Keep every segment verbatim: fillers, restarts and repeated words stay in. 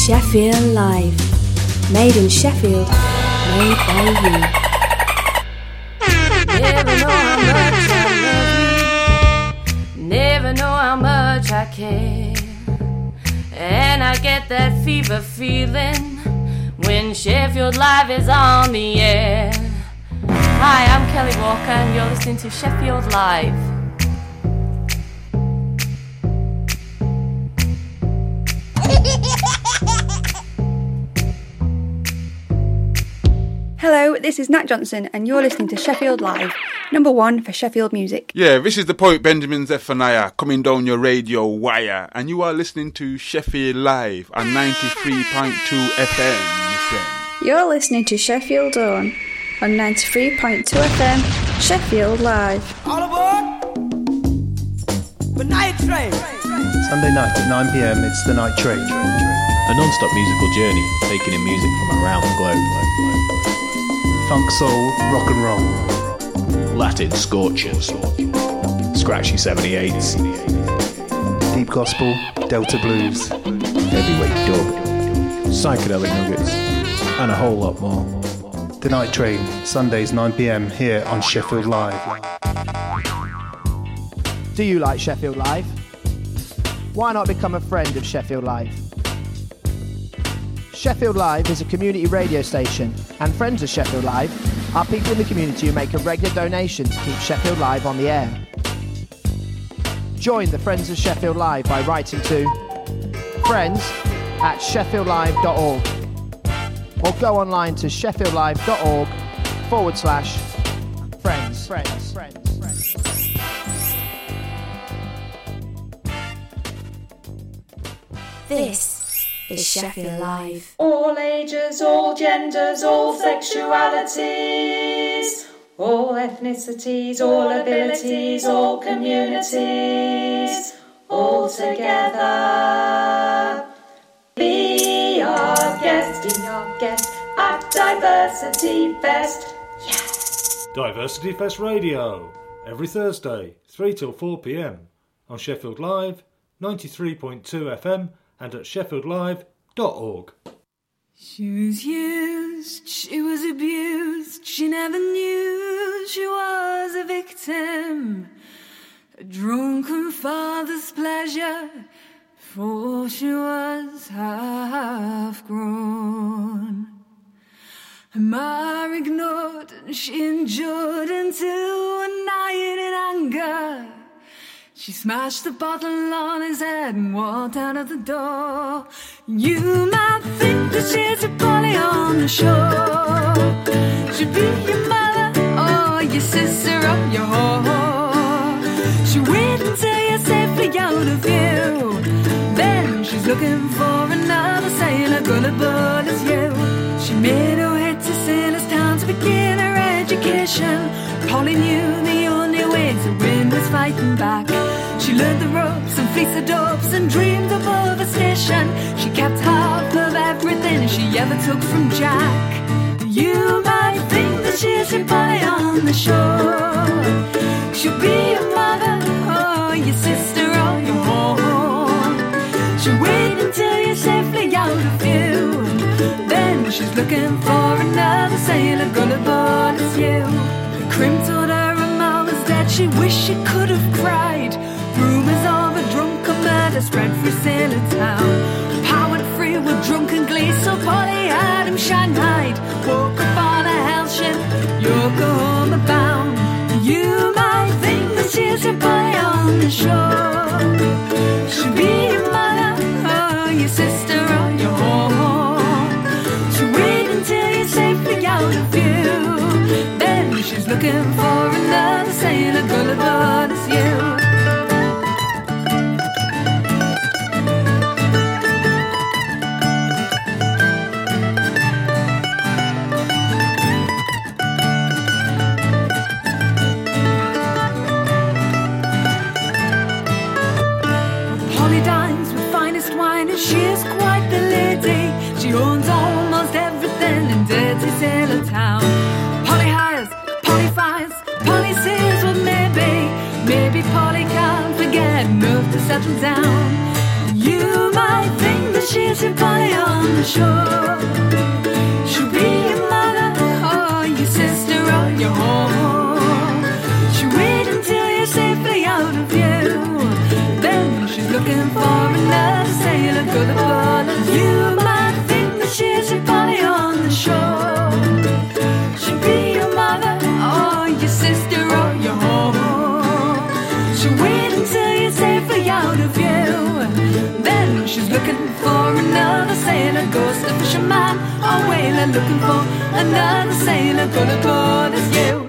Sheffield Live. Made in Sheffield, made by you. Never know how much I love you. Never know how much I care. And I get that fever feeling when Sheffield Live is on the air. Hi, I'm Kelly Walker and you're listening to Sheffield Live. Hello, this is Nat Johnson and you're listening to Sheffield Live, number one for Sheffield music. Yeah, this is the poet Benjamin Zephaniah coming down your radio wire, and you are listening to Sheffield Live on ninety-three point two F M, my friend. You're listening to Sheffield Dawn on ninety-three point two F M, Sheffield Live. All aboard! The Night Train! Sunday night at nine p m, it's The Night Train. A non-stop musical journey, taking in music from around the globe. Funk, soul, rock and roll. Latin scorchers. Scratchy seventy-eights. Deep gospel, Delta blues. Heavyweight dub. Psychedelic nuggets. And a whole lot more. The Night Train, Sundays nine p m here on Sheffield Live. Do you like Sheffield Live? Why not become a friend of Sheffield Live? Sheffield Live is a community radio station, and friends of Sheffield Live are people in the community who make a regular donation to keep Sheffield Live on the air. Join the Friends of Sheffield Live by writing to friends at sheffield live dot org or go online to sheffield live dot org forward slash friends. friends, friends, friends. This is Sheffield Live. All ages, all genders, all sexualities, all ethnicities, all abilities, all communities, all together. Be our guest, be our guest at Diversity Fest. Yes! Diversity Fest Radio, every Thursday, three till four p m on Sheffield Live, ninety-three point two F M and at sheffield live dot org. She was used, she was abused, she never knew she was a victim. A drunken father's pleasure, for she was half grown. Her ma ignored and she endured until one night in anger she smashed the bottle on his head and walked out of the door. You might think that she's a bully on the shore. She'd be your mother or your sister or your whore. She'll wait until you're safely out of view. Then she's looking for another sailor gullible as you. She made her way to Sailor's Town to begin her education. Polly knew the only way to win was fighting back. She learned the ropes and fleeced the dopes and dreamed above a station. She kept half of everything she ever took from Jack. You might think that she's your Polly on the shore. She'll be your mother or your sister or your whore. She'll wait until you're safely out of view. Then she's looking for another sailor gullible as you. The crimp told her her mom was dead. She wished she could have cried. Rumours of a drunken murder spread through Sailor Town. Powered free with drunken glee, so Polly had him shanghaied. Woke up on a hell ship, Yokohama bound. You might think that she's your Polly on the shore. She'll be your mother or your sister or your whore. She'll wait until you're safely out of view. Then she's looking for another sailor gullible as you. She is quite the lady. She owns almost everything in dirty Sailor Town. Polly hires, Polly fires, polly on the shore. She'll be your mother, or your sister, or your home. She'll wait until you're safely out of view. Then she's looking for another sailor, go to pull. You might think that she's your polly on the shore. She'll be your mother, or your sister, or your home. She'll wait until you're safely out of view. Then she's looking for another sailor, ghost of fisherman or whaler, looking for another sailor, gonna board as you.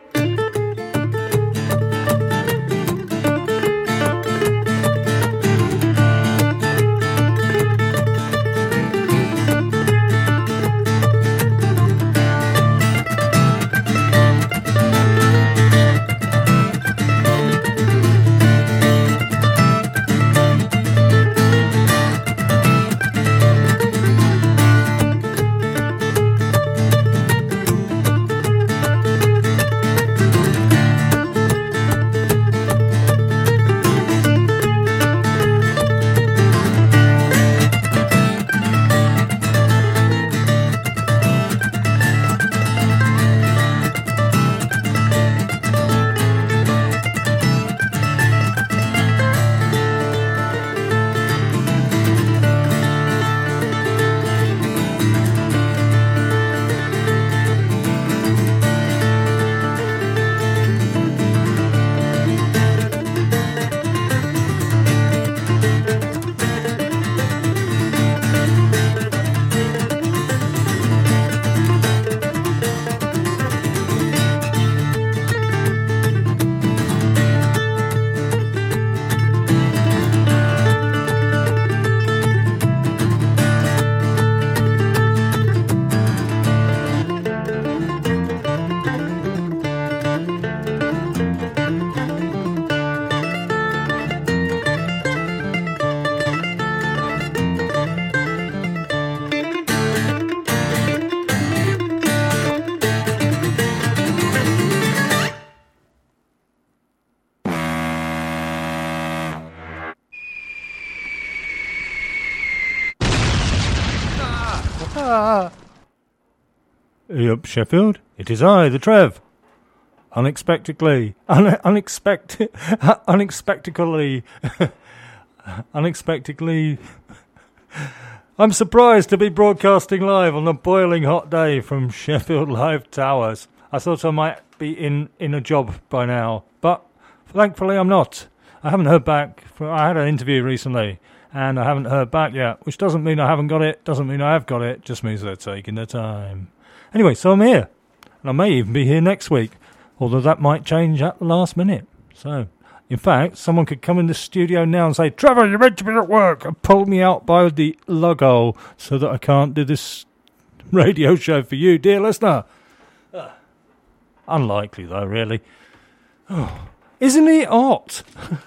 Yep, Sheffield. It is I, the Trev. Unexpectedly, un- unexpected, unexpectedly, unexpectedly. I'm surprised to be broadcasting live on a boiling hot day from Sheffield Live Towers. I thought I might be in, in a job by now, but thankfully I'm not. I haven't heard back. For, I had an interview recently, and I haven't heard back yet, which doesn't mean I haven't got it, doesn't mean I have got it, just means they're taking their time. Anyway, so I'm here, and I may even be here next week, although that might change at the last minute. So, in fact, someone could come in the studio now and say, Trevor, you're meant to be at work, and pull me out by the lug hole so that I can't do this radio show for you, dear listener. Uh, unlikely, though, really. Oh, isn't it hot?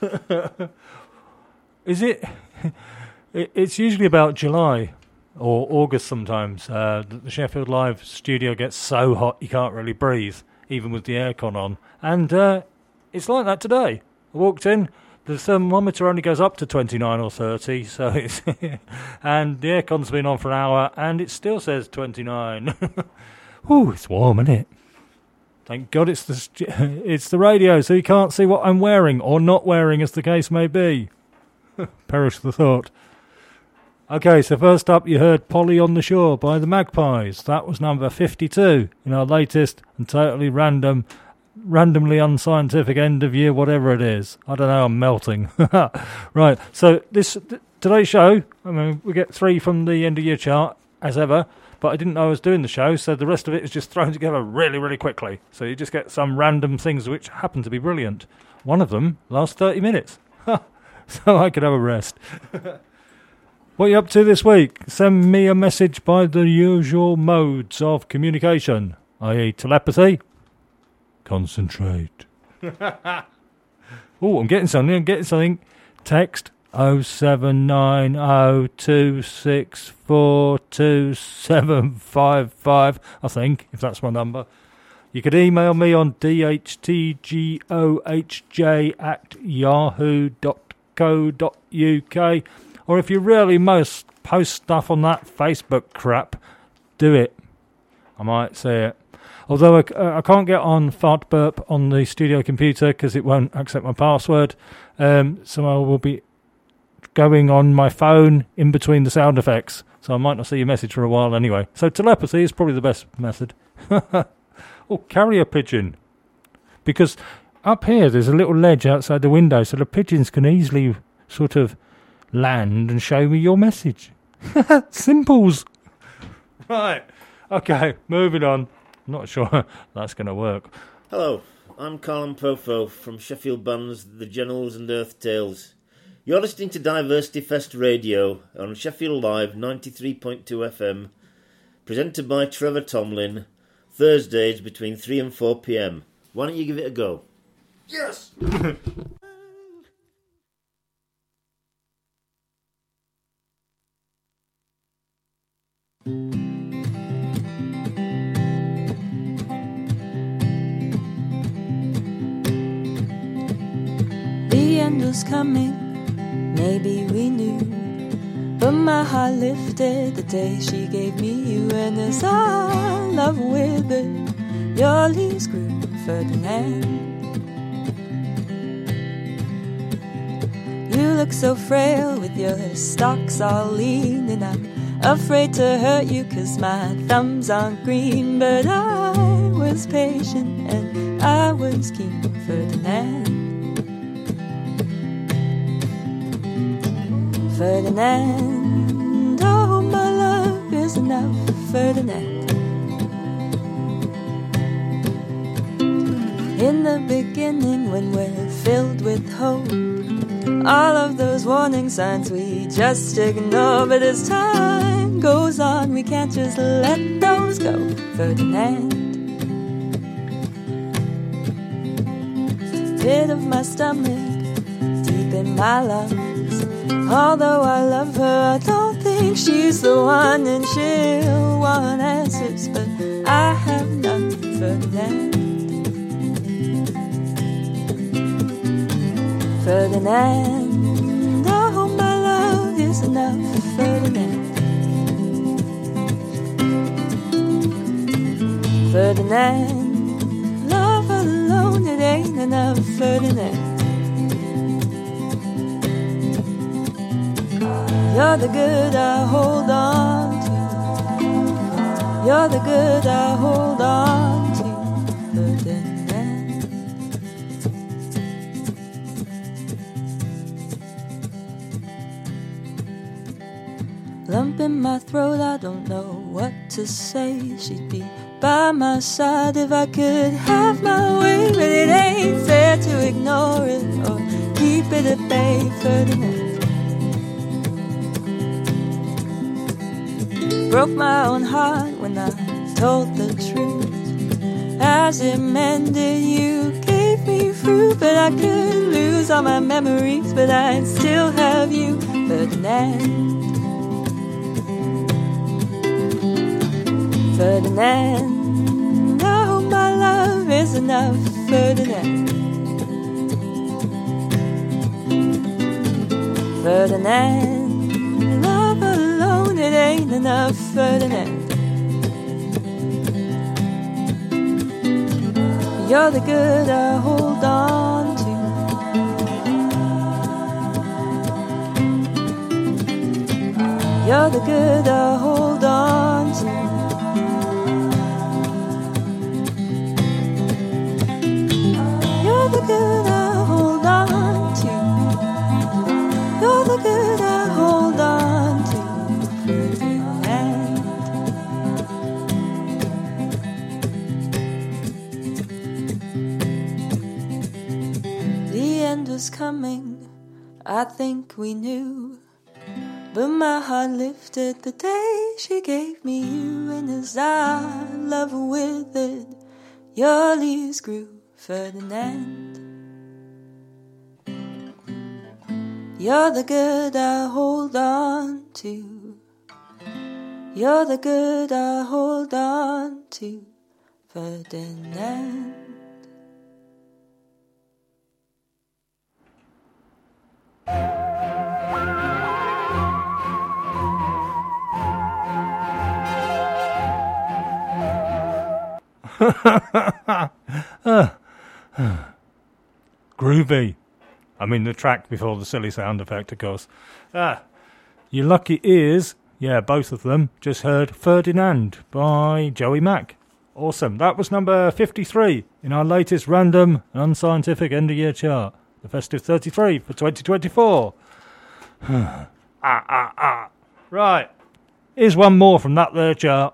Is it? It's usually about July or August sometimes. Uh, the Sheffield Live studio gets so hot you can't really breathe, even with the aircon on. And uh, it's like that today. I walked in, the thermometer only goes up to twenty-nine or thirty, so it's and the aircon's been on for an hour, and it still says twenty-nine. Ooh, it's warm, isn't it? Thank God it's the st- it's the radio, so you can't see what I'm wearing or not wearing, as the case may be. Perish the thought. Okay, so first up you heard Polly on the Shore by the Magpies. That was number fifty-two in our latest and totally random, randomly unscientific end of year, whatever it is. I don't know, I'm melting. Right, so this th- today's show, I mean, we get three from the end of year chart, as ever, but I didn't know I was doing the show, so the rest of it is just thrown together really, really quickly. So you just get some random things which happen to be brilliant. One of them lasts thirty minutes. So I could have a rest. What are you up to this week? Send me a message by the usual modes of communication, that is telepathy. Concentrate. Oh, I'm getting something, I'm getting something. Text oh seven nine oh two six four two seven five five, I think, if that's my number. You could email me on d h t g o h j at yahoo dot co dot u k. Or if you really most post stuff on that Facebook crap, do it. I might see it. Although I, uh, I can't get on Fart Burp on the studio computer because it won't accept my password. Um, so I will be going on my phone in between the sound effects. So I might not see your message for a while anyway. So telepathy is probably the best method. Oh, carrier pigeon. Because up here there's a little ledge outside the window so the pigeons can easily sort of land and show me your message. Simples. Right. Okay, moving on. Not sure that's going to work. Hello, I'm Colin Pofo from Sheffield Band's The Generals and Earth Tales. You're listening to Diversity Fest Radio on Sheffield Live ninety-three point two F M, presented by Trevor Tomlin, Thursdays between three and four p.m. Why don't you give it a go? Yes! The end was coming, maybe we knew, but my heart lifted the day she gave me you. And as our love withered, your leaves grew, Ferdinand. You look so frail with your stalks all lean, and I'm afraid to hurt you 'cause my thumbs aren't green. But I was patient and I was keen, Ferdinand. Ferdinand, oh my love is enough, Ferdinand. In the beginning when we're filled with hope, all of those warning signs we just ignore. But as time goes on we can't just let those go, Ferdinand. Pit of my stomach, deep in my lungs, although I love her, I don't think she's the one, and she'll want answers, but I have none, Ferdinand. Ferdinand, oh my love is enough, Ferdinand. Ferdinand, love alone, it ain't enough, Ferdinand. You're the good I hold on to. You're the good I hold on to, Ferdinand. Lump in my throat, I don't know what to say. She'd be by my side if I could have my way, but it ain't fair to ignore it or keep it at bay, Ferdinand. Broke my own heart when I told the truth. As it mended, you gave me fruit, but I could lose all my memories, but I'd still have you, Ferdinand. Ferdinand, oh my love is enough, Ferdinand. Ferdinand, love alone, it ain't enough, Ferdinand. You're the good I hold on to. You're the good I hold on to. You're the good I hold on to. You're the good I hold on to, Ferdinand. The end was coming, I think we knew, but my heart lifted the day she gave me you. And as our love withered, your leaves grew, Ferdinand. You're the good I hold on to. You're the good I hold on to, Ferdinand. uh, groovy. I mean, the track before the silly sound effect, of course. Ah, your lucky ears, yeah, both of them, just heard Ferdinand by Joey Mack. Awesome. That was number fifty-three in our latest random and unscientific end-of-year chart. The Festive thirty-three for twenty twenty-four. ah, ah, ah. Right. Here's one more from that there chart.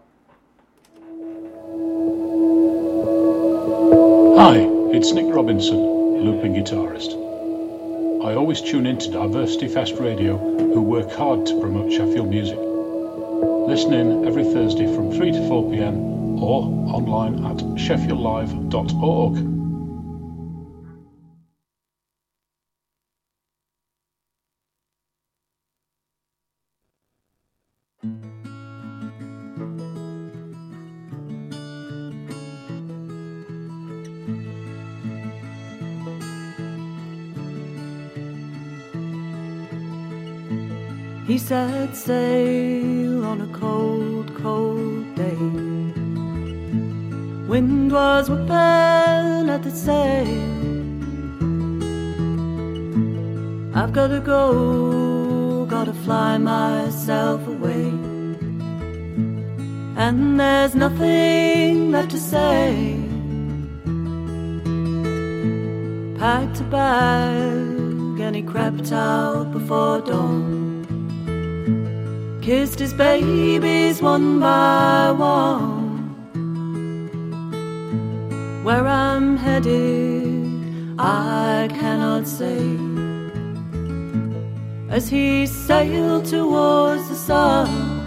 Hi, it's Nick Robinson, looping guitarist. I always tune in to Diversity Fest Radio, who work hard to promote Sheffield music. Listen in every Thursday from three to four p.m. or online at sheffield live dot org. He set sail on a cold, cold day. Wind was whipping at the sail. I've gotta go, gotta fly myself away. And there's nothing left to say. Packed a bag and he crept out before dawn. Kissed his babies one by one. Where I'm headed, I cannot say. As he sailed towards the sun.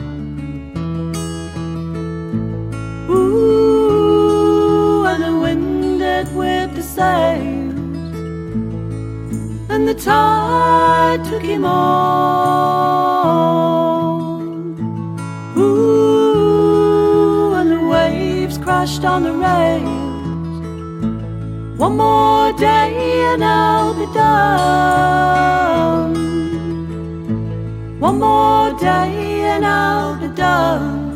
Ooh, and the wind had whipped the sails, and the tide took him on. Ooh, and the waves crashed on the rails. One more day and I'll be done. One more day and I'll be done.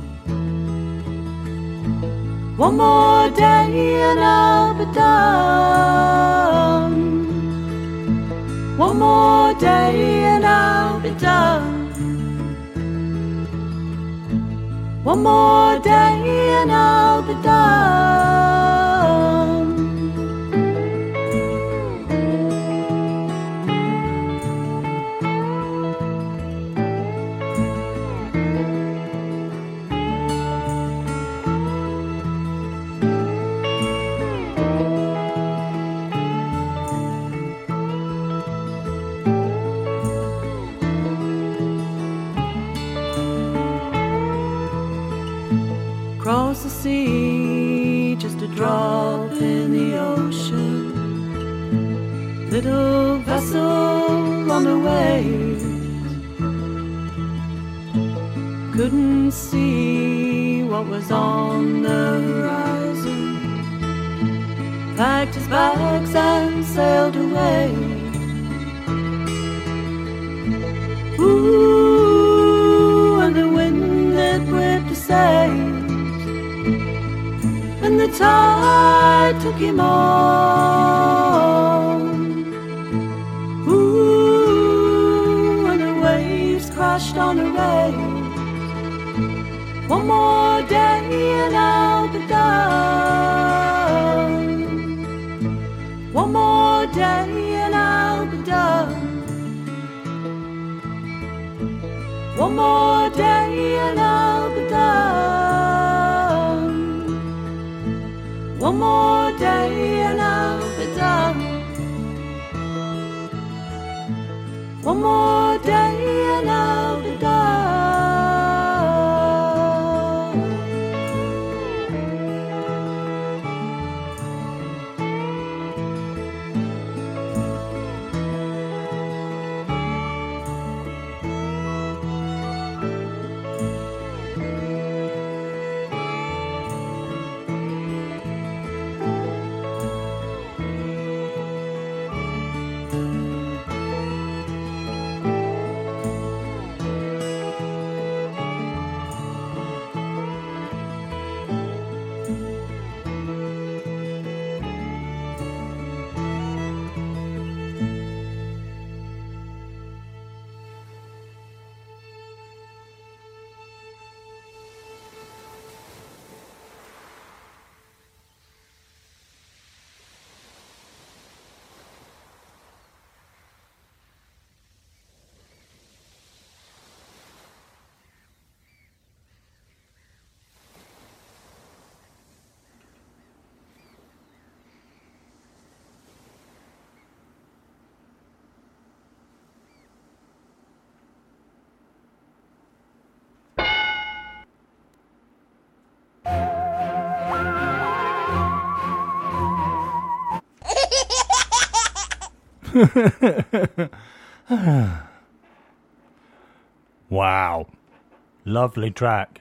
One more day and I'll be done. One more day and I'll be done. One more day and I'll be done. Across the sea, just a drop in the ocean. Little vessel on the waves. Couldn't see what was on the horizon. Packed his bags and sailed away. Ooh, and the wind that whipped the sails, and the tide took him on. Ooh, and the waves crashed on the rails. One more day and I'll be done. One more day and I'll be done. One more day and I'll be done. One more day and I'll be done. One more day and I'll be done. Wow. Lovely track.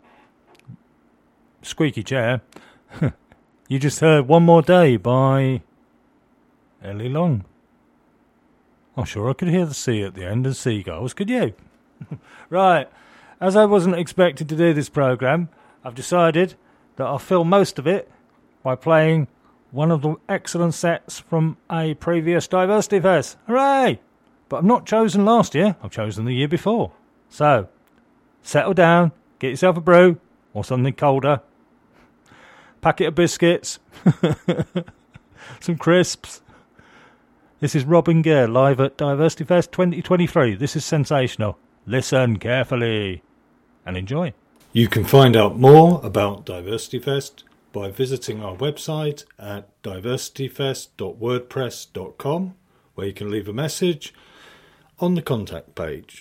Squeaky chair. You just heard One More Day by Ellie Long. I'm sure I could hear the sea at the end and seagulls, could you? Right, as I wasn't expected to do this programme, I've decided that I'll fill most of it by playing one of the excellent sets from a previous Diversity Fest. Hooray! But I've not chosen last year, I've chosen the year before. So, settle down, get yourself a brew, or something colder, packet of biscuits, some crisps. This is Robin Gere live at Diversity Fest twenty twenty-three. This is sensational. Listen carefully and enjoy. You can find out more about Diversity Fest by visiting our website at diversity fest dot wordpress dot com, where you can leave a message on the contact page.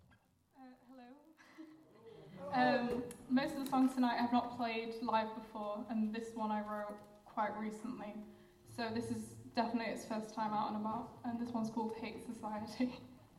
Um, most of the songs tonight I've not played live before, and this one I wrote quite recently. So this is definitely its first time out and about, and this one's called Hate Society.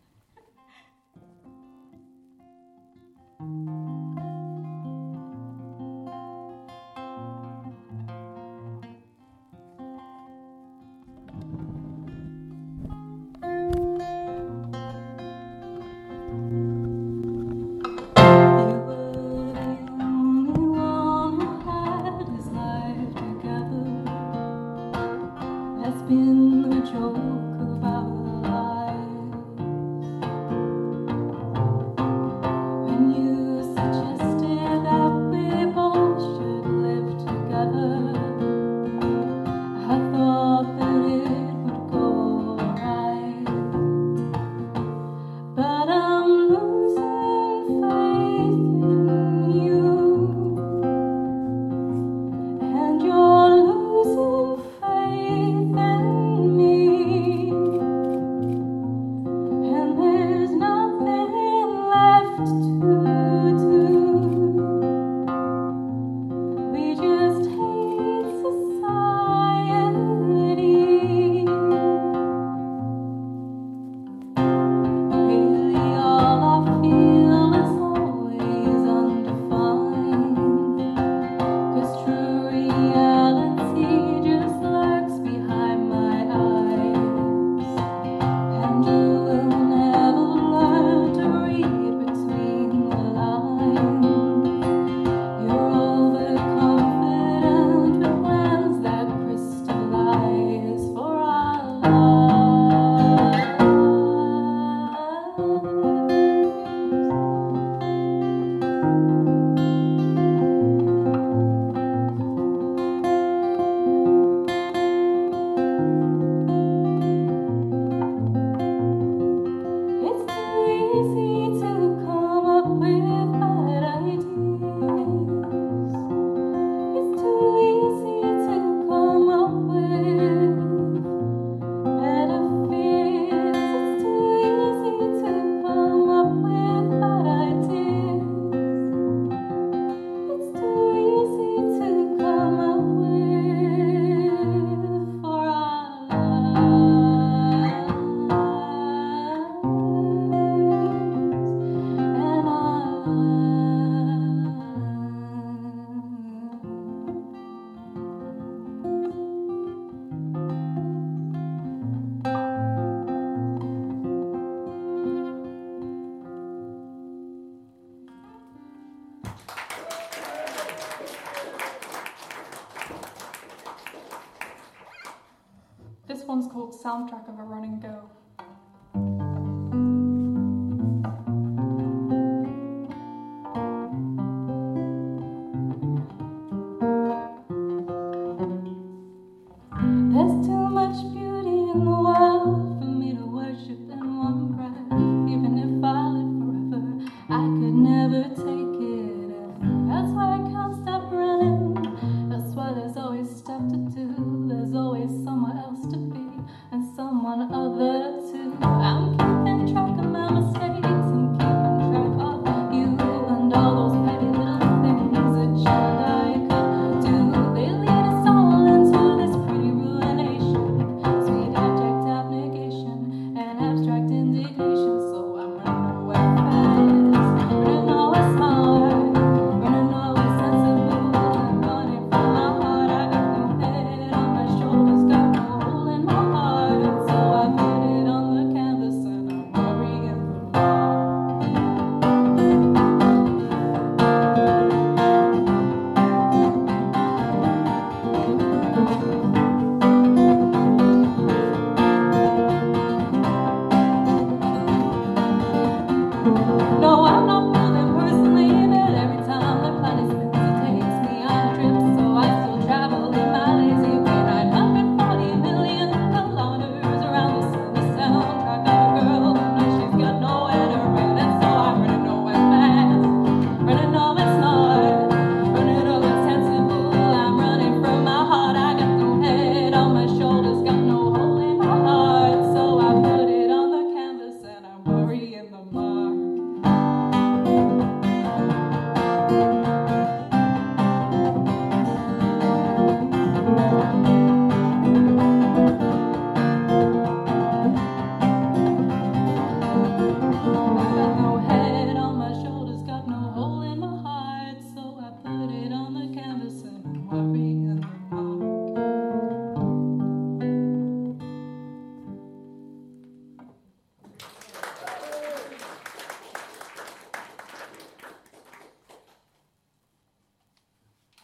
This one's called Soundtrack of a Run and Go. There's too much beauty in the world for me to worship in one breath. Even if I live forever, I could never take it. And that's why I can't stop running. That's why there's always stuff to do. There's always somewhere else to be and someone other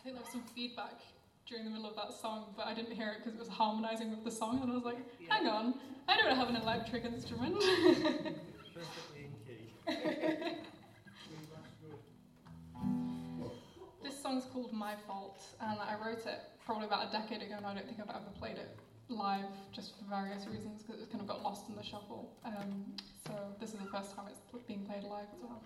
I think there was some feedback during the middle of that song, but I didn't hear it because it was harmonising with the song, and I was like, hang on, I don't have an electric instrument. Perfectly in key. This song's called My Fault, and I wrote it probably about a decade ago, and I don't think I've ever played it live, just for various reasons, because it kind of got lost in the shuffle. Um, so this is the first time it's being played live as well.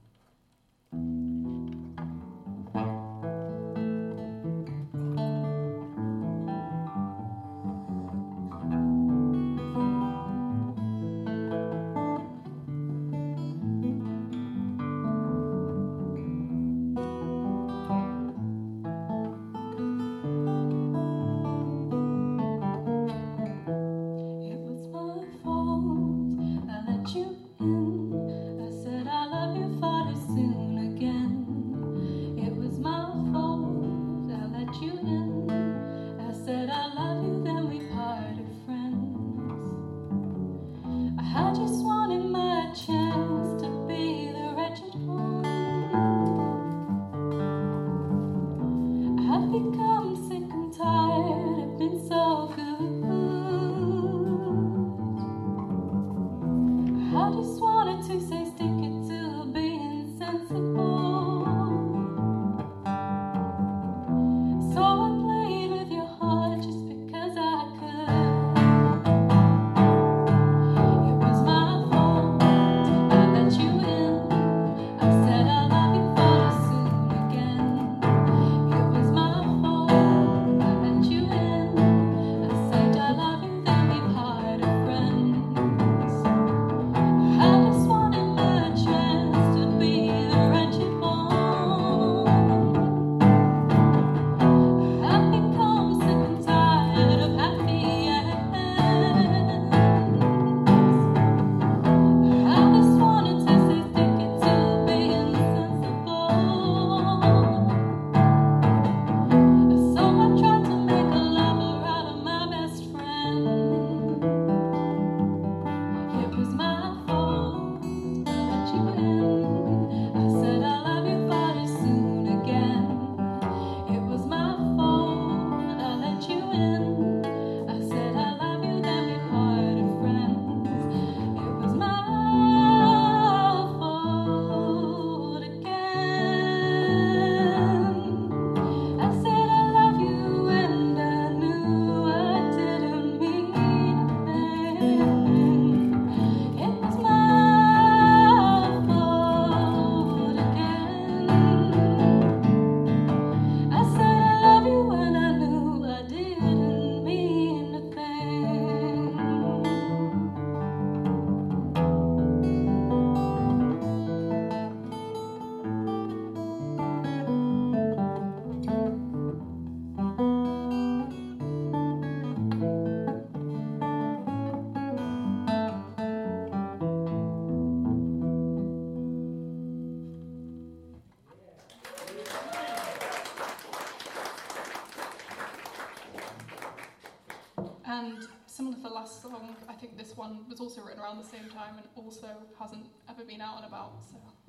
And similar to the last song, I think this one was also written around the same time and also hasn't ever been out and about. So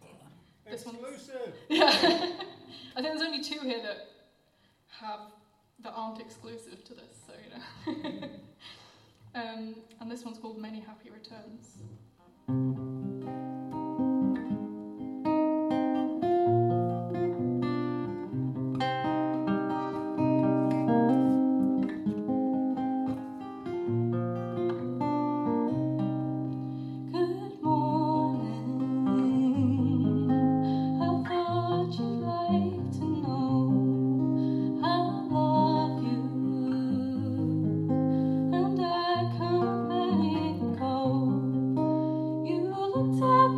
this one, exclusive. Yeah, I think there's only two here that have that aren't exclusive to this. So you know, um, and this one's called Many Happy Returns. Tap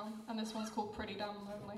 and this one's called Pretty Damn Lonely.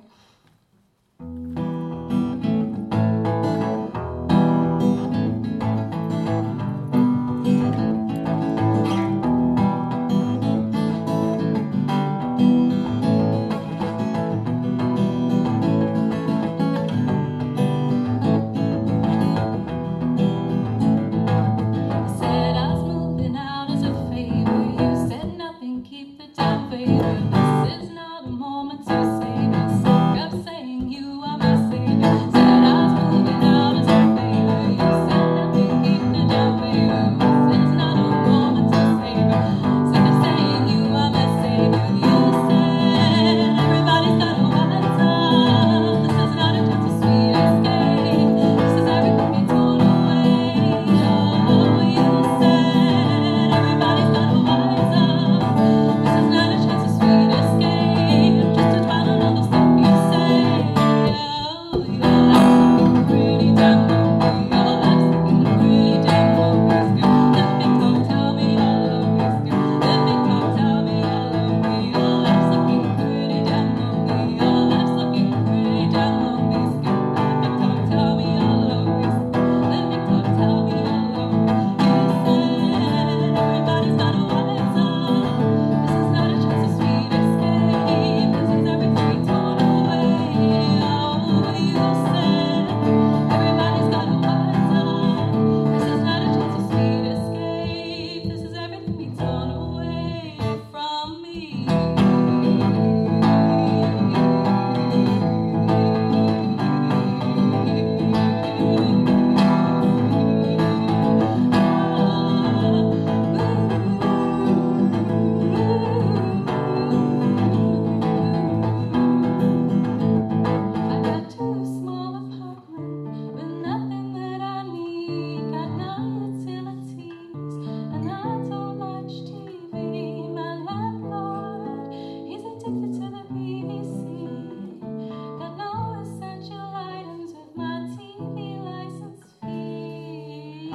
This is not a moment to save yourself. Kept saying you are my savior. Said I was moving out as a favor. You said nothing, keep the damn favor. This is not a moment to save her. Sick of saying you are my savior. You said everybody's got a wise up. This is not a chance of sweet escape. This is everything be torn away. Oh, you said everybody's got a wise up. This is not a chance of sweet escape. Just to dwell on all the stuff you say. Oh, your life's looking pretty damn lonely. Your life's looking pretty damn lonely. Still, let me come tell me all of me. Still, let me come tell me all of me. Your life's looking pretty damn lonely. Your life's looking pretty damn lonely. Still, let me come tell me all of me. Still, let me come tell me all of me. You said everybody's got a wise up. This is not a chance of sweet escape. This is everything torn away. Oh, you said everybody's got a wise up. This is not a chance of sweet escape. This is everything be torn away from me. I got two small apartment with nothing that I need. Got no utilities and I don't watch T V. My landlord, he's addicted to the B B C. Got no essential items with my T V license fee.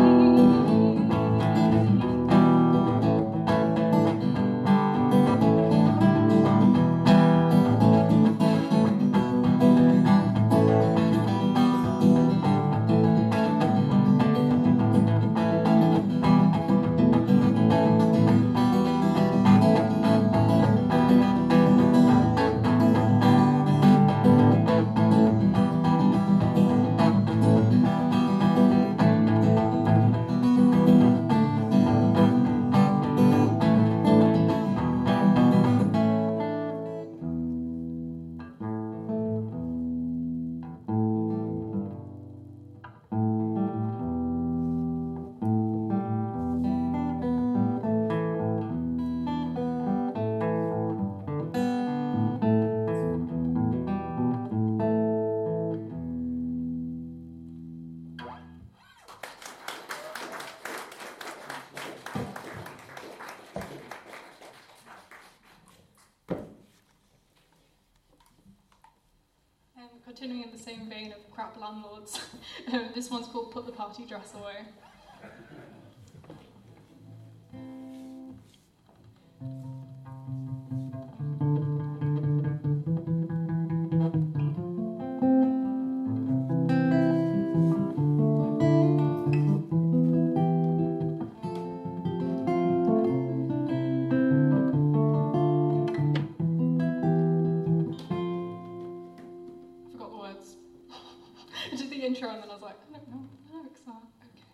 Um, continuing in the same vein of crap landlords, um, this one's called Put the Party Dress Away. I forgot the words. I did the intro and then I was like, I don't know what the lyrics are.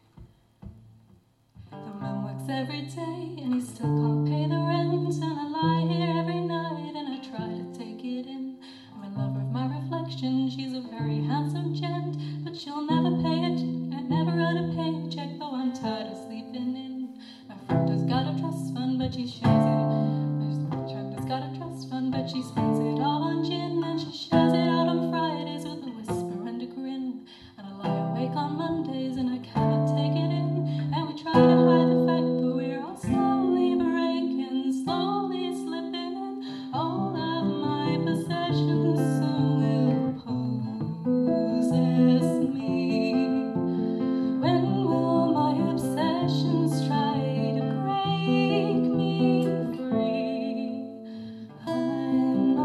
Okay. The man works every day and he still can't pay the rent. And I lie here every night and I try to take it in. I'm in love with my reflection. She's a very handsome gent, but she'll never pay a check. I never earn a paycheck, though I'm tired of sleeping in. My friend has got a trust fund, but she shares it. My friend has got a trust fund, but she spends it all on gin, and she shares it out on Fridays with a whisper and a grin. And I lie awake on Mondays and I cannot take it in. And we try to hide the fact, but we're all slowly breaking, slowly slipping in. All of my possessions so will possess me. When will my obsessions try to break me free? I'm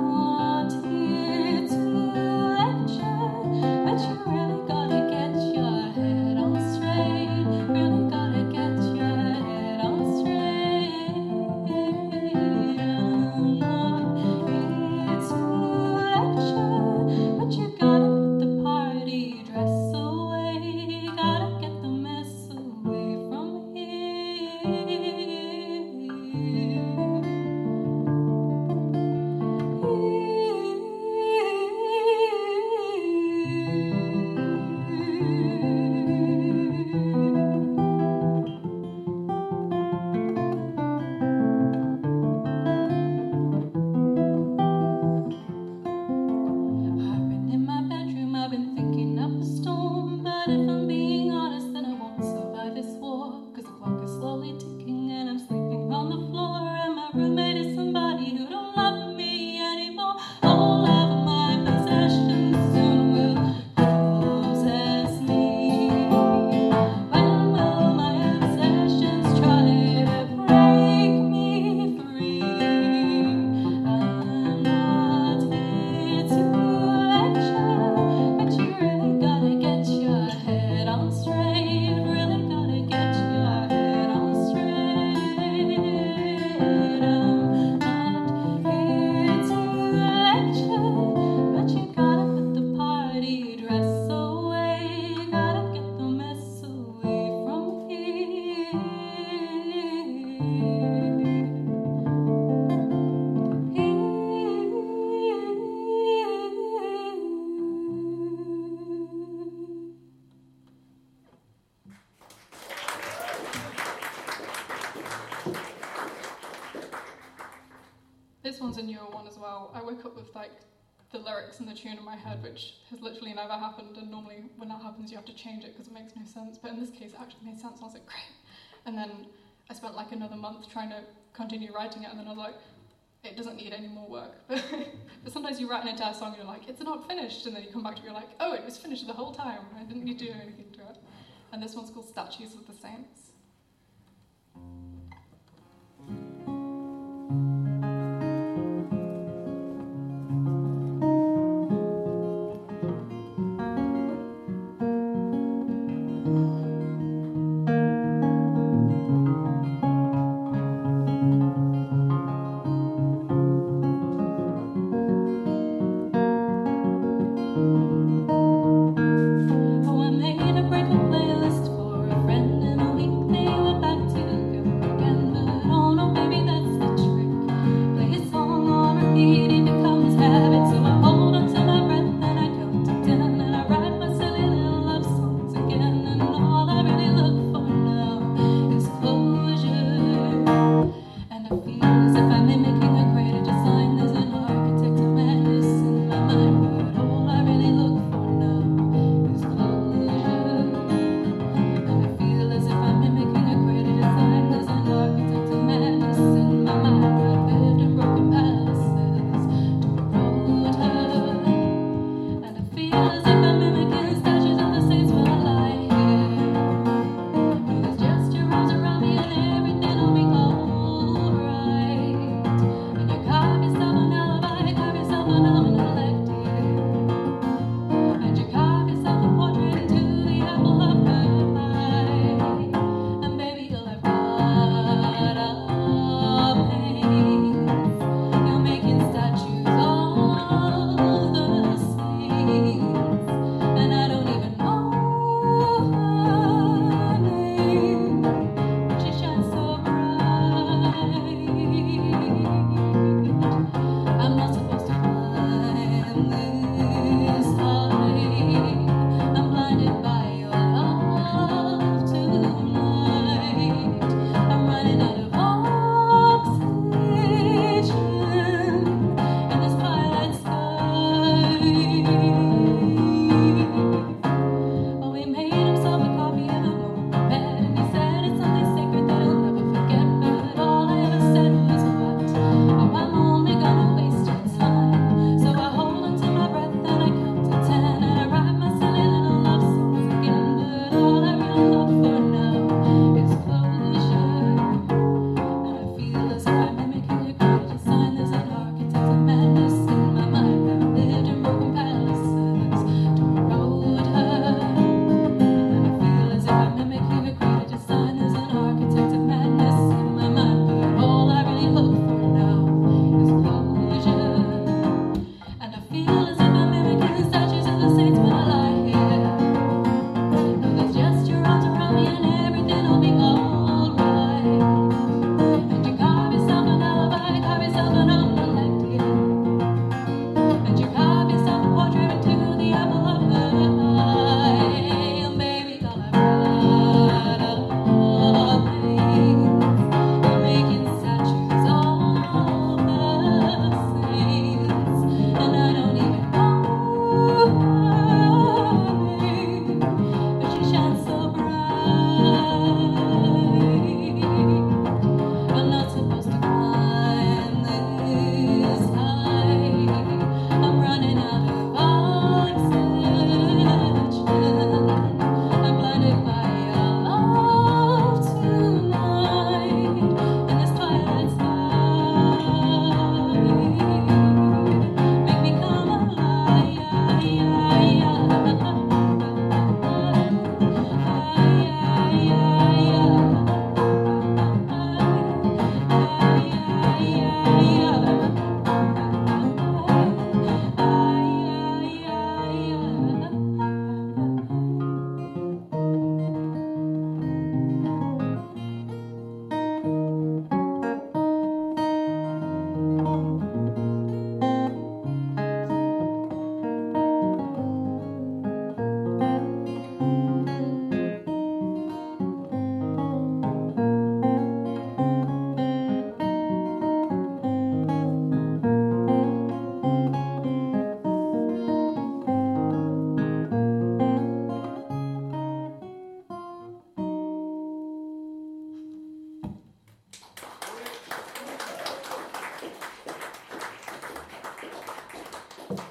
this one's a newer one as well. I woke up with like the lyrics and the tune in my head, which has literally never happened, and normally when that happens you have to change it because it makes no sense, but in this case it actually made sense. I was like, great. And then I spent like another month trying to continue writing it, and then I was like, it doesn't need any more work. But sometimes you write an entire song and you're like, it's not finished, and then you come back to it, you're like, oh, it was finished the whole time, I didn't need to do anything to it. And this one's called Statues of the Saints. Oh, I made a break a playlist for a friend in a week.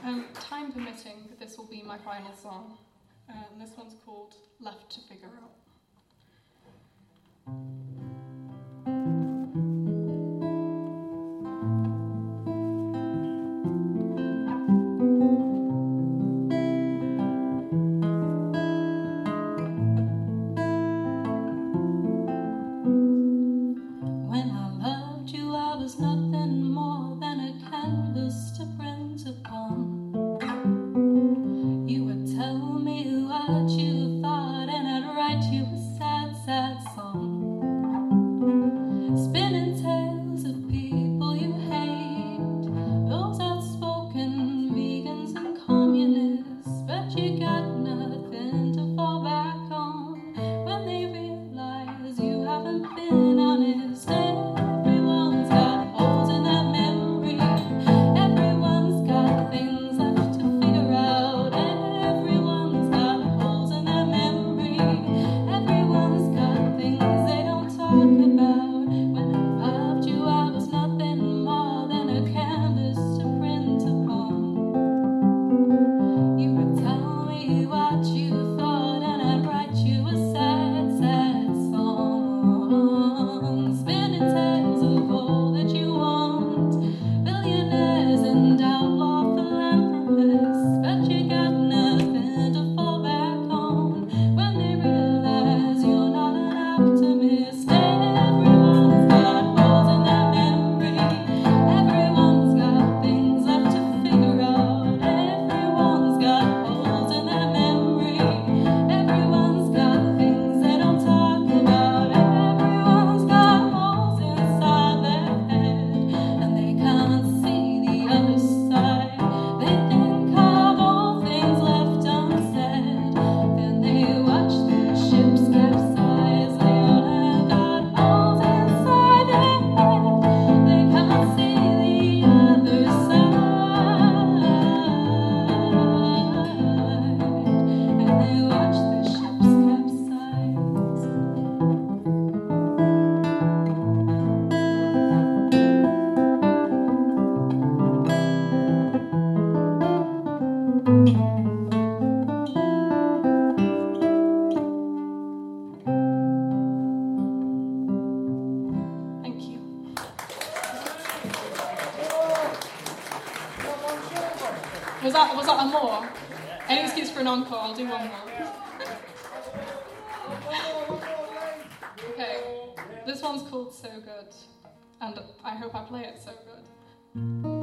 Um, time permitting, this will be my final song. Uh, and this one's called Left to Figure Out. When I loved you, I was nothing more than a canvas to print upon. You would tell me what you thought, and I'd write you a sad, sad song. Spinning tales of people you hate, those outspoken vegans and communists, but you got nothing to fall back on when they realize you haven't been honest. Everyone's got holes in their memory. Everyone's got things left to figure out. Everyone's got holes in their memory. Everyone's got things they don't talk about. When I loved you, I was nothing more than a canvas to print upon. You would tell me what you thought, and I'd write you a sad, sad song. Spinning tales of all that you want, billionaires and outlaw philanthropists, but you got nothing to fall back on when they realize you're not an optimist. Everyone's got holes in their memory. Everyone's got things left to figure out. Everyone's got holes in their memory. Everyone's got things they don't talk about. Everyone's got holes inside their head, and they can't see the other side. They think of all things left unsaid, then they watch their ships capsize. They all have got holes inside their head. They can't see the other side, and they watch their ships capsize. Thank you. Was that was that a more? Any excuse for an encore? I'll do one more. Okay, this one's called So Good, and I hope I play it so good.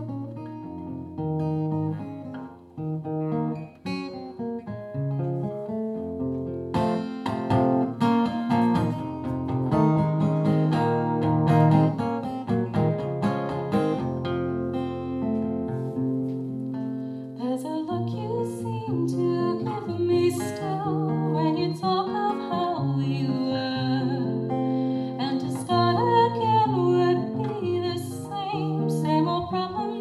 There's a look you seem to give me still when you talk of how we were, and to start again would be the same, same old problem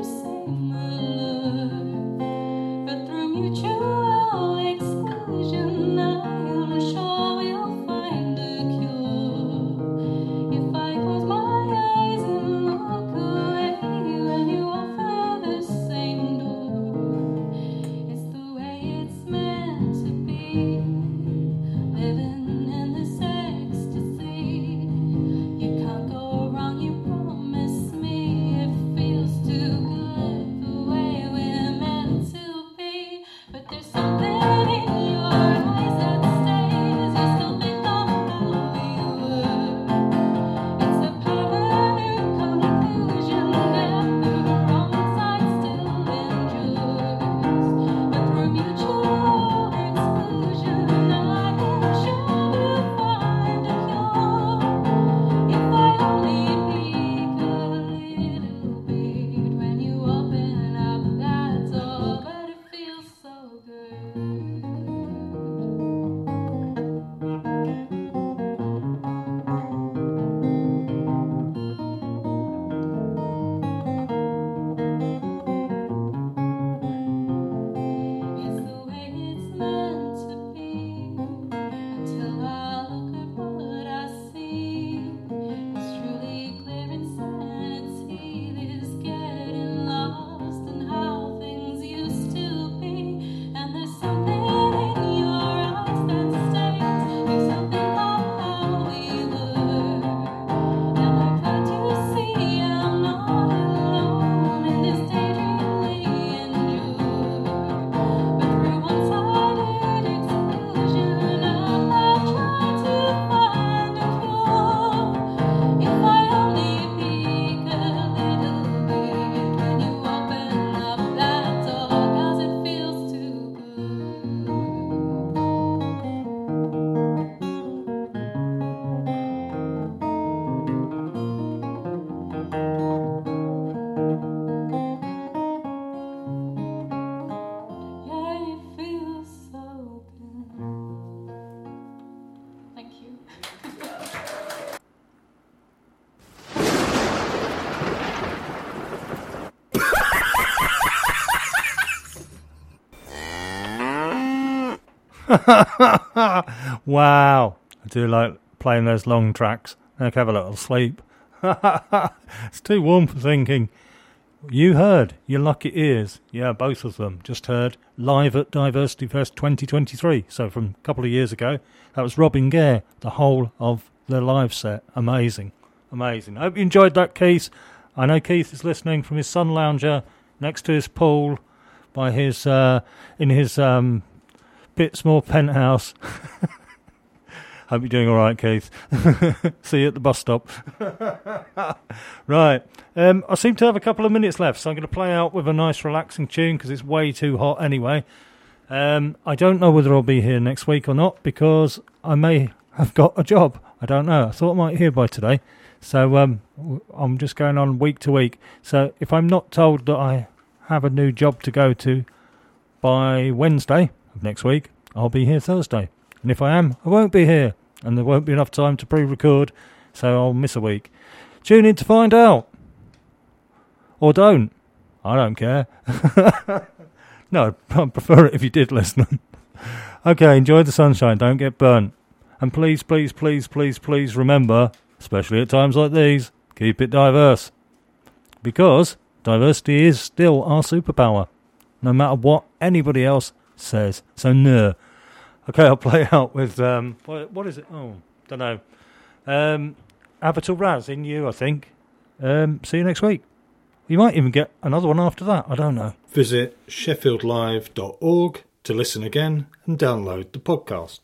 Wow. I do like playing those long tracks. I can have a little sleep. It's too warm for thinking. You heard, your lucky ears. Yeah, both of them. Just heard live at Diversity Fest twenty twenty-three. So from a couple of years ago. That was Robin Gare, the whole of the live set. Amazing. Amazing. I hope you enjoyed that, Keith. I know Keith is listening from his sun lounger next to his pool by his uh, in his um, Bitsmore penthouse. Hope you're doing all right, Keith. See you at the bus stop. Right. Um, I seem to have a couple of minutes left, so I'm going to play out with a nice relaxing tune because it's way too hot anyway. Um, I don't know whether I'll be here next week or not because I may have got a job. I don't know. I thought I might hear by today. So um, I'm just going on week to week. So if I'm not told that I have a new job to go to by Wednesday of next week, I'll be here Thursday. And if I am, I won't be here. And there won't be enough time to pre-record, so I'll miss a week. Tune in to find out. Or don't. I don't care. No, I'd prefer it if you did listen. Okay, enjoy the sunshine. Don't get burnt. And please, please, please, please, please remember, especially at times like these, keep it diverse. Because diversity is still our superpower, no matter what anybody else says. So, no. Okay, I'll play out with, um, what, what is it? Oh, don't know. Um, Avatar Raz in you, I think. Um, see you next week. You might even get another one after that. I don't know. Visit sheffield live dot org to listen again and download the podcast.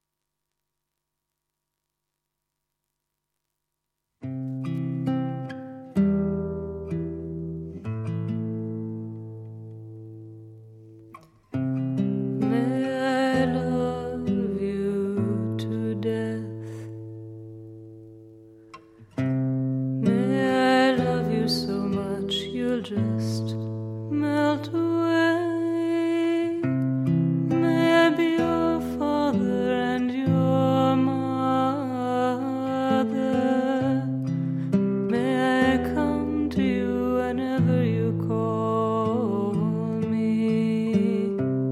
Just melt away. May I be your father and your mother. May I come to you whenever you call me.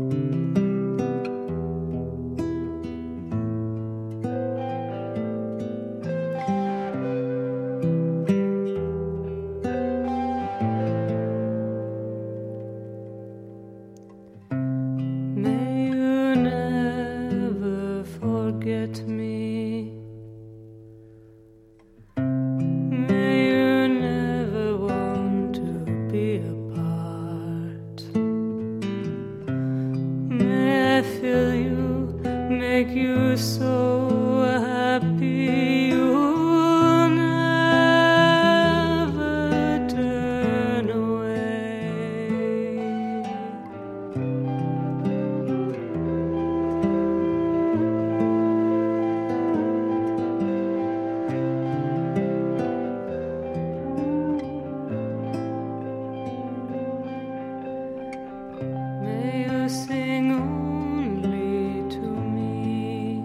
Forget me. May you never want to be apart. May I feel you, make you so happy you'll never turn away. May you sing only to me.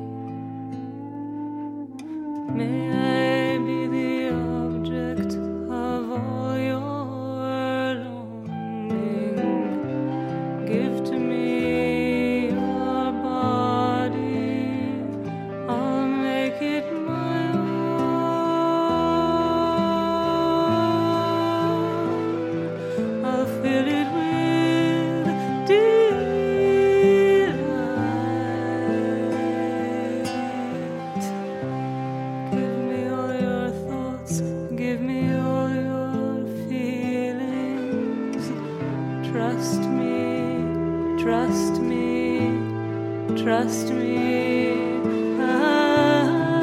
May I be the object of all your longing. Give to me your body. I'll make it my own. I'll fill it with delight. Give me all your thoughts, give me all your feelings. Trust me, trust me, trust me. I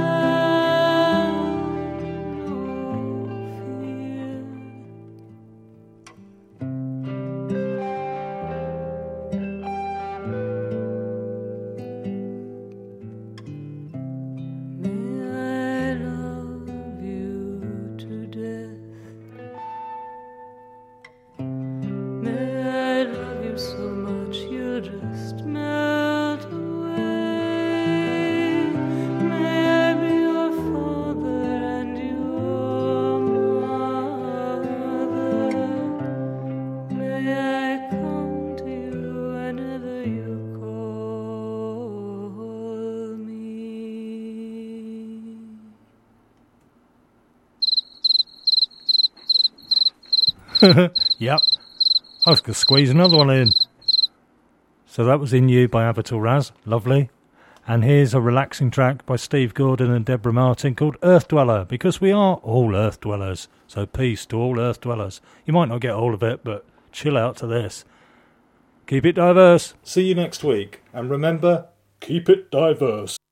love you to death. May I love you so much you'll just melt away. Yep. I was going to squeeze another one in. So that was In You by Avatar Raz. Lovely. And here's a relaxing track by Steve Gordon and Deborah Martin called Earth Dweller, because we are all Earth Dwellers. So peace to all Earth Dwellers. You might not get all of it, but chill out to this. Keep it diverse. See you next week. And remember, keep it diverse.